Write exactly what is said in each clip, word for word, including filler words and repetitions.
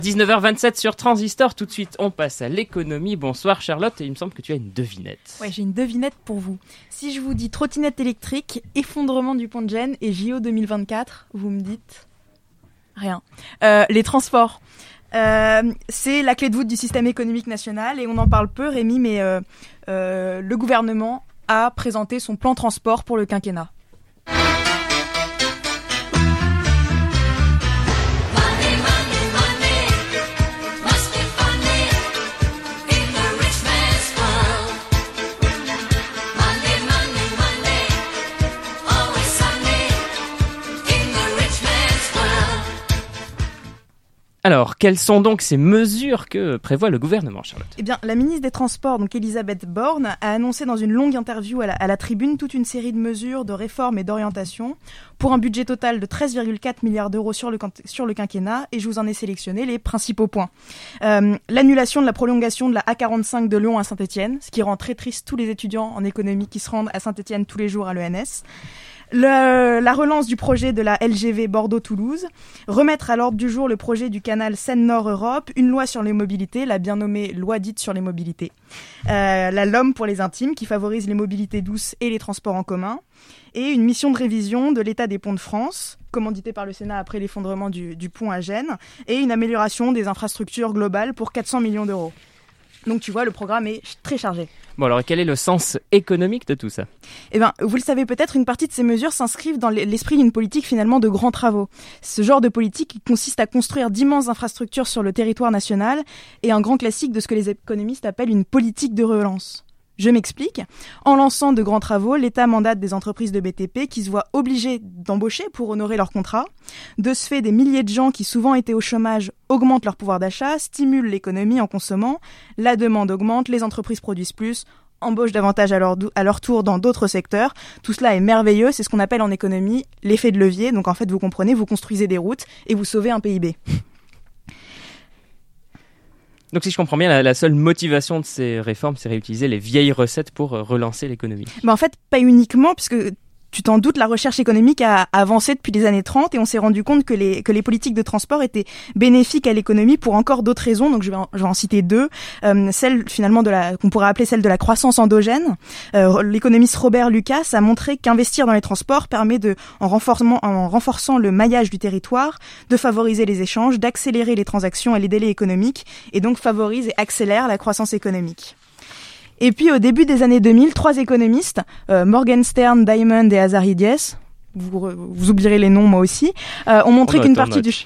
dix-neuf heures vingt-sept sur Transistor, tout de suite on passe à l'économie. Bonsoir Charlotte, et il me semble que tu as une devinette. Ouais, j'ai une devinette pour vous. Si je vous dis trottinette électrique, effondrement du pont de Gênes et J O deux mille vingt-quatre, vous me dites rien. Euh, les transports. Euh, c'est la clé de voûte du système économique national et on en parle peu, Rémi, mais euh, euh, le gouvernement a présenté son plan transport pour le quinquennat. Alors, quelles sont donc ces mesures que prévoit le gouvernement, Charlotte ? Eh bien, la ministre des Transports, donc Elisabeth Borne, a annoncé dans une longue interview à la, à la Tribune toute une série de mesures, de réformes et d'orientations pour un budget total de treize virgule quatre milliards d'euros sur le, sur le quinquennat, et je vous en ai sélectionné les principaux points. Euh, l'annulation de la prolongation de la A quarante-cinq de Lyon à Saint-Étienne, ce qui rend très triste tous les étudiants en économie qui se rendent à Saint-Étienne tous les jours à l'E N S. Le, la relance du projet de la L G V Bordeaux-Toulouse, remettre à l'ordre du jour le projet du canal Seine-Nord-Europe, une loi sur les mobilités, la bien nommée loi dite sur les mobilités, euh, la L O M pour les intimes qui favorise les mobilités douces et les transports en commun, et une mission de révision de l'état des ponts de France, commanditée par le Sénat après l'effondrement du, du pont à Gênes, et une amélioration des infrastructures globales pour quatre cents millions d'euros. Donc tu vois, le programme est très chargé. Bon, alors quel est le sens économique de tout ça ? Eh bien, vous le savez peut-être, une partie de ces mesures s'inscrivent dans l'esprit d'une politique finalement de grands travaux. Ce genre de politique qui consiste à construire d'immenses infrastructures sur le territoire national est un grand classique de ce que les économistes appellent une politique de relance. Je m'explique. En lançant de grands travaux, l'État mandate des entreprises de B T P qui se voient obligées d'embaucher pour honorer leurs contrats. De ce fait, des milliers de gens qui souvent étaient au chômage augmentent leur pouvoir d'achat, stimulent l'économie en consommant, la demande augmente, les entreprises produisent plus, embauchent davantage à leur, do- à leur tour dans d'autres secteurs. Tout cela est merveilleux, c'est ce qu'on appelle en économie l'effet de levier. Donc en fait, vous comprenez, vous construisez des routes et vous sauvez un P I B. Donc si je comprends bien, la, la seule motivation de ces réformes, c'est réutiliser les vieilles recettes pour euh, relancer l'économie. Ben en fait, pas uniquement, puisque tu t'en doutes, la recherche économique a avancé depuis les années trente et on s'est rendu compte que les, que les politiques de transport étaient bénéfiques à l'économie pour encore d'autres raisons. Donc je vais en, je vais en citer deux. Euh, celle finalement de la, qu'on pourrait appeler celle de la croissance endogène. Euh, l'économiste Robert Lucas a montré qu'investir dans les transports permet de, en renforçant, en renforçant le maillage du territoire, de favoriser les échanges, d'accélérer les transactions et les délais économiques, et donc favorise et accélère la croissance économique. Et puis au début des années deux mille, trois économistes, euh, Morgan Stern, Diamond et Azaridies, vous, vous oublierez les noms moi aussi, euh, ont montré on qu'une note, partie du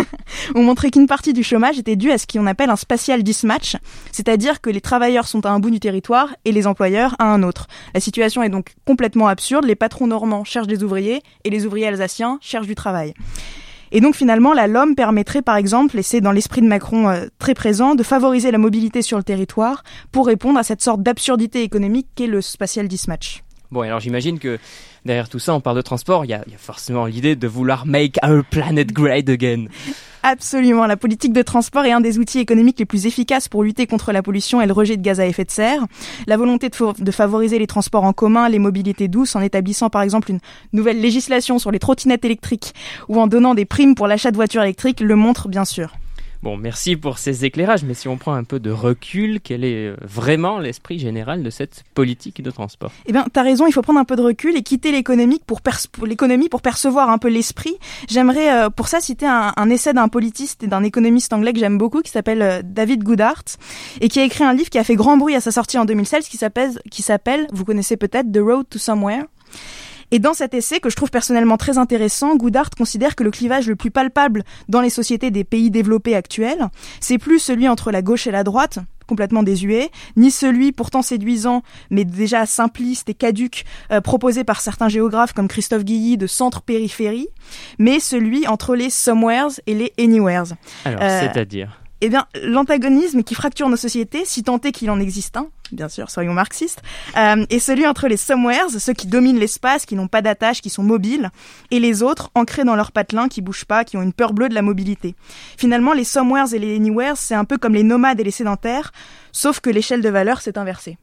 ont montré qu'une partie du chômage était due à ce qu'on appelle un spatial mismatch, c'est-à-dire que les travailleurs sont à un bout du territoire et les employeurs à un autre. La situation est donc complètement absurde, les patrons normands cherchent des ouvriers et les ouvriers alsaciens cherchent du travail. Et donc finalement, la L O M permettrait par exemple, et c'est dans l'esprit de Macron euh, très présent, de favoriser la mobilité sur le territoire pour répondre à cette sorte d'absurdité économique qu'est le spatial mismatch. Bon, alors j'imagine que derrière tout ça, on parle de transport, il y a, il y a forcément l'idée de vouloir make our planet great again. Absolument, la politique de transport est un des outils économiques les plus efficaces pour lutter contre la pollution et le rejet de gaz à effet de serre. La volonté de, fa- de favoriser les transports en commun, les mobilités douces, en établissant par exemple une nouvelle législation sur les trottinettes électriques ou en donnant des primes pour l'achat de voitures électriques le montre bien sûr. Bon, merci pour ces éclairages, mais si on prend un peu de recul, quel est vraiment l'esprit général de cette politique de transport ? Eh bien, t'as raison, il faut prendre un peu de recul et quitter l'économie pour, pers- pour l'économie pour percevoir un peu l'esprit. J'aimerais euh, pour ça citer un, un essai d'un politiste et d'un économiste anglais que j'aime beaucoup, qui s'appelle euh, David Goodhart, et qui a écrit un livre qui a fait grand bruit à sa sortie en deux mille seize, qui s'appelle, qui s'appelle, vous connaissez peut-être, The Road to Somewhere. Et dans cet essai, que je trouve personnellement très intéressant, Goodhart considère que le clivage le plus palpable dans les sociétés des pays développés actuels, c'est plus celui entre la gauche et la droite, complètement désuet, ni celui pourtant séduisant, mais déjà simpliste et caduque, euh, proposé par certains géographes comme Christophe Guilly de centre-périphérie, mais celui entre les somewheres et les anywheres. Alors, euh, c'est-à-dire ? Eh bien, l'antagonisme qui fracture nos sociétés, si tant est qu'il en existe un, bien sûr, soyons marxistes, euh, est celui entre les somewheres, ceux qui dominent l'espace, qui n'ont pas d'attache, qui sont mobiles, et les autres, ancrés dans leur patelin, qui bougent pas, qui ont une peur bleue de la mobilité. Finalement, les somewheres et les anywheres, c'est un peu comme les nomades et les sédentaires, sauf que l'échelle de valeur s'est inversée.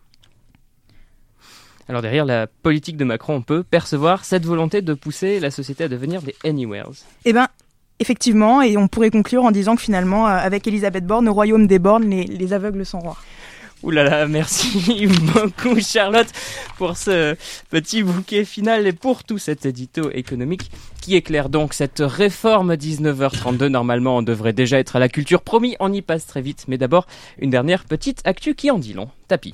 Alors derrière la politique de Macron, on peut percevoir cette volonté de pousser la société à devenir des anywheres. Eh ben, Effectivement, et on pourrait conclure en disant que finalement, euh, avec Elisabeth Borne, au royaume des bornes, les, les aveugles sont rois. Ouh là là, merci beaucoup Charlotte pour ce petit bouquet final et pour tout cet édito économique qui éclaire donc cette réforme. Dix-neuf heures trente-deux, normalement on devrait déjà être à la culture, promis, on y passe très vite, mais d'abord une dernière petite actu qui en dit long. Tapis.